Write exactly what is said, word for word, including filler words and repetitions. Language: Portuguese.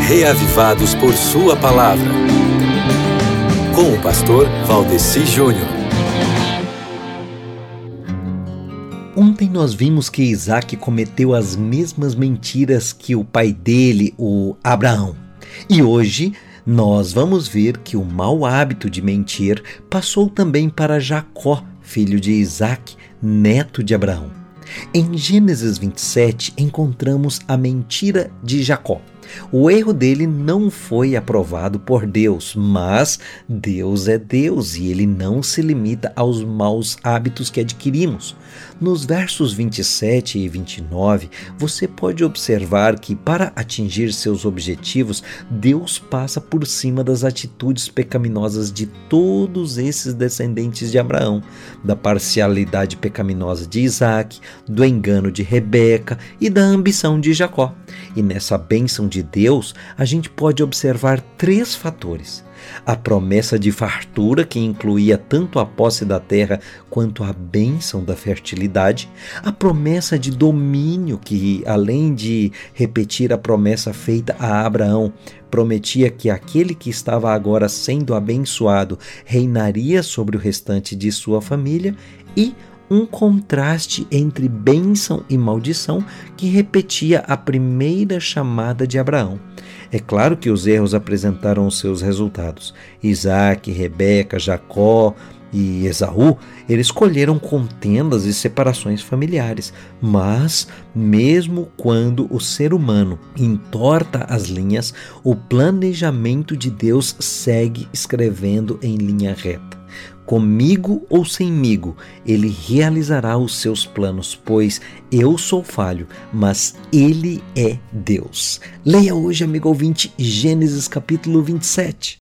reavivados por sua palavra. Com o pastor Valdeci Júnior. Ontem nós vimos que Isaac cometeu as mesmas mentiras que o pai dele, o Abraão. E hoje nós vamos ver que o mau hábito de mentir passou também para Jacó, filho de Isaac, neto de Abraão. Em Gênesis vinte e sete encontramos a mentira de Jacó. O erro dele não foi aprovado por Deus, mas Deus é Deus e Ele não se limita aos maus hábitos que adquirimos. Nos versos vinte e sete e vinte e nove, você pode observar que para atingir seus objetivos, Deus passa por cima das atitudes pecaminosas de todos esses descendentes de Abraão, da parcialidade pecaminosa de Isaac, do engano de Rebeca e da ambição de Jacó. E nessa bênção de Deus, a gente pode observar três fatores. A promessa de fartura, que incluía tanto a posse da terra quanto a bênção da fertilidade. A promessa de domínio, que além de repetir a promessa feita a Abraão, prometia que aquele que estava agora sendo abençoado reinaria sobre o restante de sua família. E um contraste entre bênção e maldição que repetia a primeira chamada de Abraão. É claro que os erros apresentaram os seus resultados. Isaac, Rebeca, Jacó e Esaú, eles colheram contendas e separações familiares. Mas, mesmo quando o ser humano entorta as linhas, o planejamento de Deus segue escrevendo em linha reta. Comigo ou semigo, Ele realizará os seus planos, pois eu sou falho, mas Ele é Deus. Leia hoje, amigo ouvinte, Gênesis capítulo vinte e sete.